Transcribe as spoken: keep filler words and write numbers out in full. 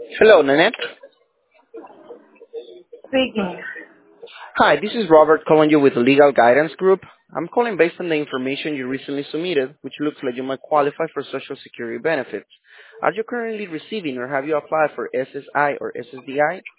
Hello, Nanette. Speaking. Hi, this is Robert calling you with the Legal Guidance Group. I'm calling based on the information you recently submitted, which looks like you might qualify for Social Security benefits. Are you currently receiving or have you applied for S S I or S S D I?